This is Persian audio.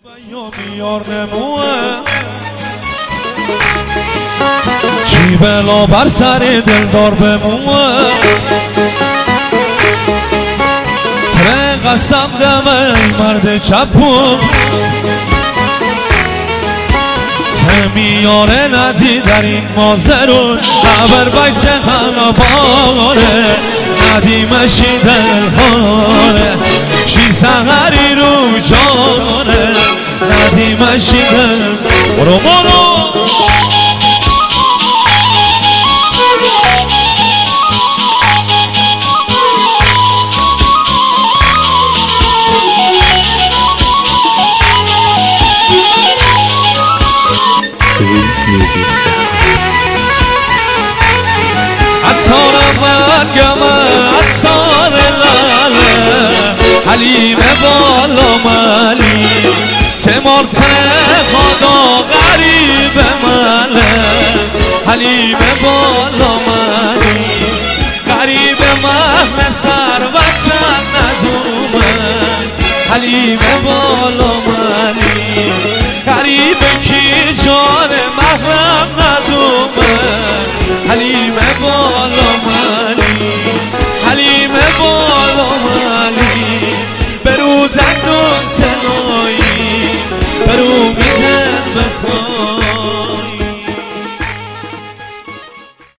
یار نموه چی بلا بر سر دلدار بموه تره قسم دمه مرد چپون سمیاره ندی در این مازرون عبر بیت خلابانه ندیمشی دلخانه شی سغری رو جانه ندیمشی دل برو برو عطار مرگمه عطار لاله حلیم بالا ملی تمار خدا غریب مله حلیم بالا ملی غریب مهل سروتن ندومه حلیم بالا ملی غریب کی جان مهل